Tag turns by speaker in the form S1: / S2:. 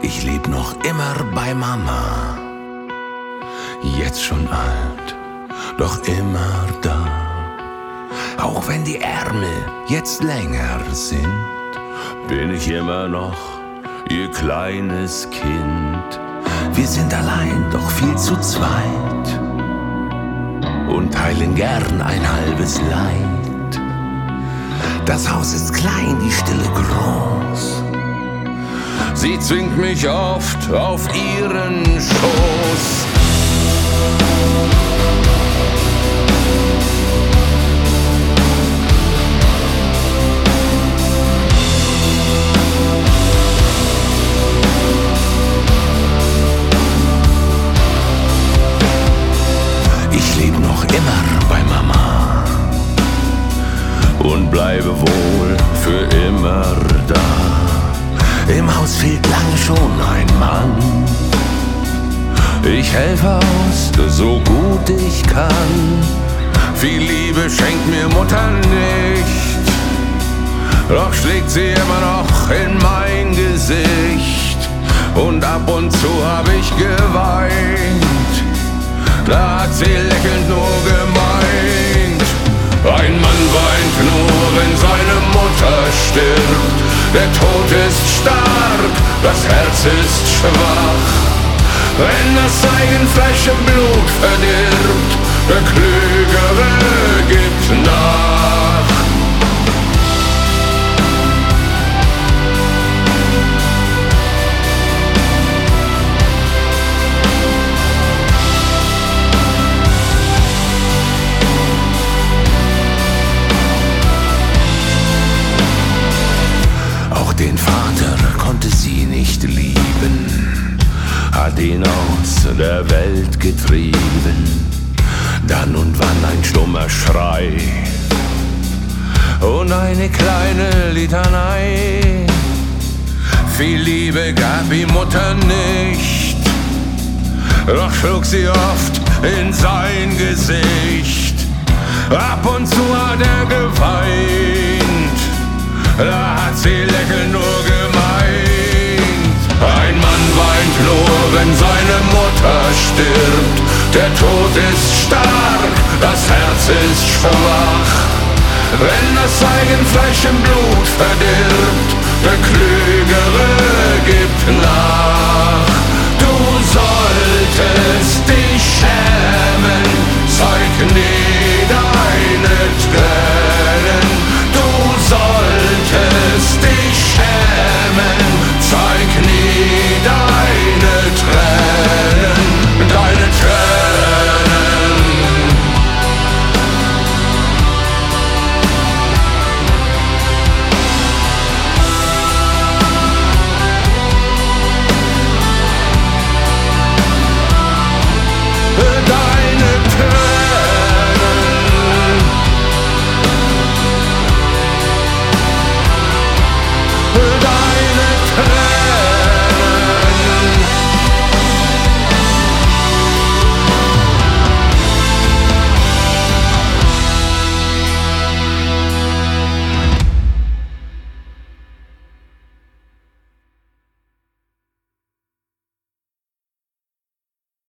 S1: Ich leb noch immer bei Mama, jetzt schon alt, doch immer da. Auch wenn die Ärmel jetzt länger sind, bin ich immer noch ihr kleines Kind. Wir sind allein, doch viel zu zweit und teilen gern ein halbes Leid. Das Haus ist klein, die Stille groß. Sie zwingt mich oft auf ihren Schoß. Ich lebe noch immer bei Mama und bleibe wohl für immer da. Im Haus fehlt lange schon ein Mann. Ich helfe aus, so gut ich kann. Viel Liebe schenkt mir Mutter nicht, doch schlägt sie immer noch in mein Gesicht. Und ab und zu hab ich geweint, da hat sie lächelnd nur gemeint. Ein Mann weint nur, wenn seine Mutter stirbt. Der Tod ist stark, das Herz ist schwach. Wenn das Eigenfleisch im Blut verdirbt, der Klügere gibt nach. Den Vater konnte sie nicht lieben, hat ihn aus der Welt getrieben. Dann und wann ein stummer Schrei und eine kleine Litanei. Viel Liebe gab ihm Mutter nicht, doch schlug sie oft in sein Gesicht. Ab und zu hat er geweint, da hat sie lächelnd nur gemeint. Ein Mann weint nur, wenn seine Mutter stirbt. Der Tod ist stark, das Herz ist schwach. Wenn das Eigenfleisch im Blut verdirbt, der Klügere